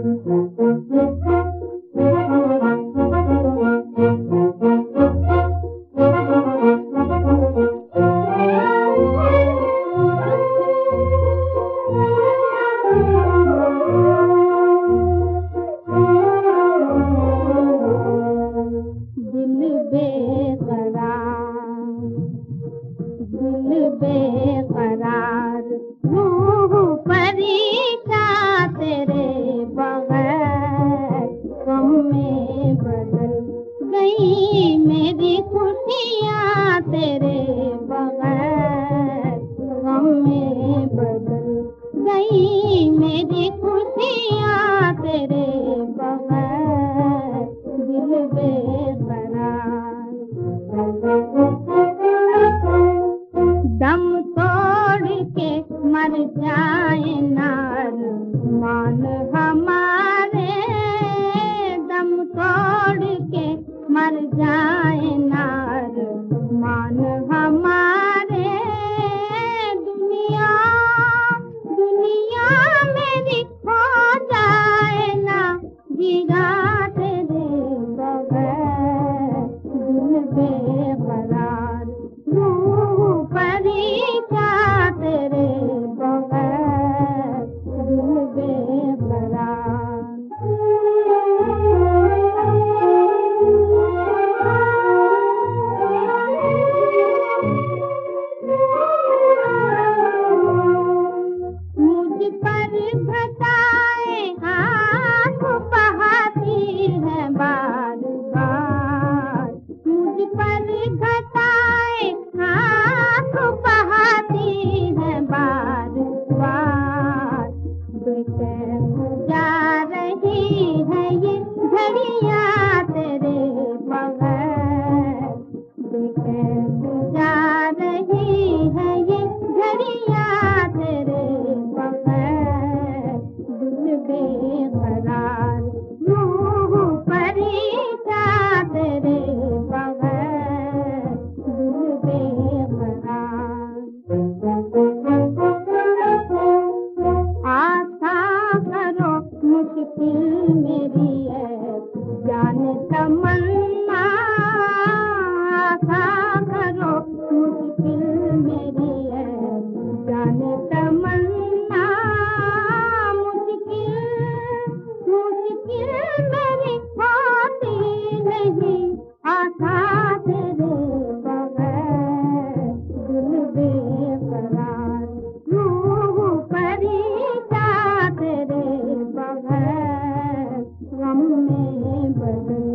बेकरार रूह परेशान तेरे बगैर गम में बदल गई मेरी खुशियाँ तेरे बगैर गम में बदल गई मेरी खुशियाँ तेरे बगैर दिल बेकरार। दम तोड़ के मर जाए नार मान हमारे, दम तोड़ के मर जाए नार मान हमारे। दुनिया दुनिया मेरी हो जाए ना जीरा तेरे बगैर दिल बेकरार रूह परेशान तेरे बगैर दिल बेकरार। मुझ पर घटाए आँख बहाती है बार बार, मुझ पर घटाए आँख बहाती है बार बार। बेचैन जा रही है ये घड़ियाँ तेरे बगैर, बेचैन जा रही है ये घड़ियाँ तेरे बगैर दिल बेकरार रूह परेशान तेरे बगैर दिल बेकरार। आशा करो मुश्किल मेरी है जाने तमन्ना, आशा करो मुश्किल मेरी है जाने तमन्ना। मुश्किल मुश्किल मेरी होती नहीं आशा तेरे बगैर दिल बेकरार रूह परेशान तेरे बगैर गम में बदल